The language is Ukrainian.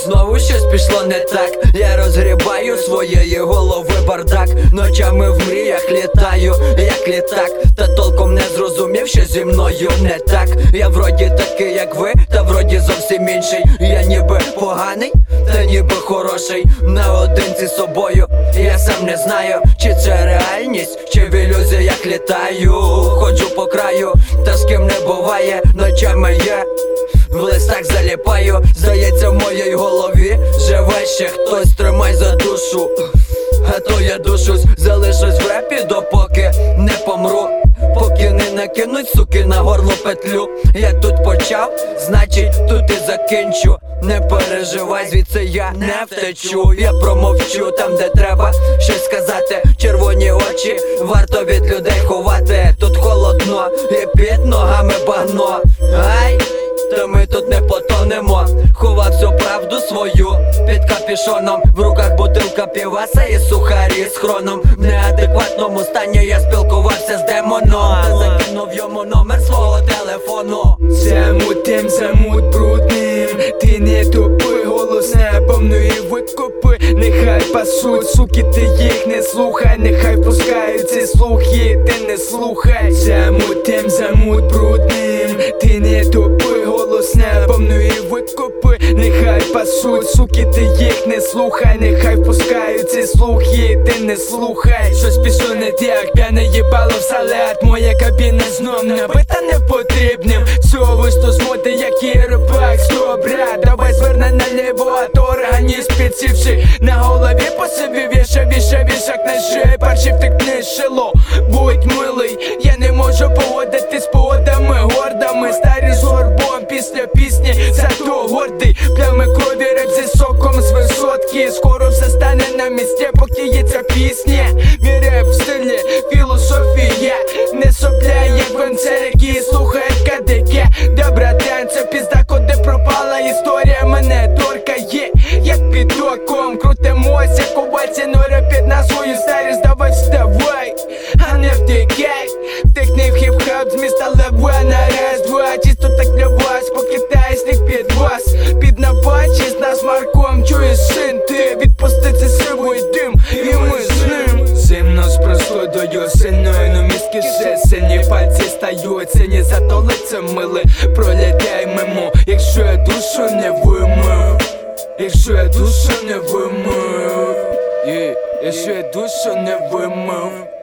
Знову щось пішло не так. Я розгрібаю своєї голови бардак. Ночами в мріях літаю, як літак. Та толком не зрозумів, що зі мною не так. Я вроді такий, як ви, та вроді зовсім інший. Я ніби поганий, та ніби хороший. Наодинці з собою, я сам не знаю, чи це реальність, чи в ілюзіях літаю. Ходжу по краю, та з ким не буває. Ночами я в листах заліпаю. Здається, в моїй голові живе ще хтось. Тримай за душу, а то я душусь. Залишусь в репі, допоки не помру. Поки не накинуть, суки, на горло петлю. Я тут почав, значить тут і закінчу. Не переживай, звідси я не втечу. Я промовчу там, де треба щось сказати. Червоні очі варто від людей ховати. Тут холодно і під ногами багно. Ай, та ми тут не потонемо. Ховав всю правду свою під капюшоном. В руках бутилка піваса і сухарі з хроном. В неадекватному стані я спілкувався з демоном. Та закинув йому номер свого телефону. Замут брудним. Ти не тупи, голос не повної викупи. Нехай пасуть, суки, ти їх не слухай. Нехай пускають ці слухи, ти не слухай. Замут брудним. Ти не тупи, голос не повної викупи. Нехай пасуть, суки, ти їх не слухай. Нехай пускають ці слухи, ти не слухай. Щось пішло не так, п'яне їбало в салат. Моя кабіна знов набита непотрібним. Всього вийшло з моди, як і рибак. Стоп, брат, давай зверни наліво, а то організм підсівши. На голові по собі вішак на шиї. Перший втекни шило, будь милий. Я не можу поводити з поводами гордами. Старі з горбом після пісні, зато гордий. Плями крові, реп зі соком з висотки. Скоро все стане на місці, поки є ця пісня. Мій реп в стилі філософія. Не сопля, як гонцер, які слухають кадики. Да, братан, це пізда, куди пропала історія. Мене торкає, як під оком. Крутимося, ковальці, нора під назвою старість. Давай вставай, а не втикай. Втекни в хіп-хап з міста Лева на раз-два. Чисто так для вас, покидай сніг під вас. Під набачі з нас Марком, чуєш, син, ти відпусти це сивий дим, і ми з ним. Зимно з просудою сильною, но мізки ще сильні. Пальці стають сині, зато лице миле. Пролітай мимо, якщо я душу не вимив. Якщо я душу не вимив. Якщо я душу не вимив.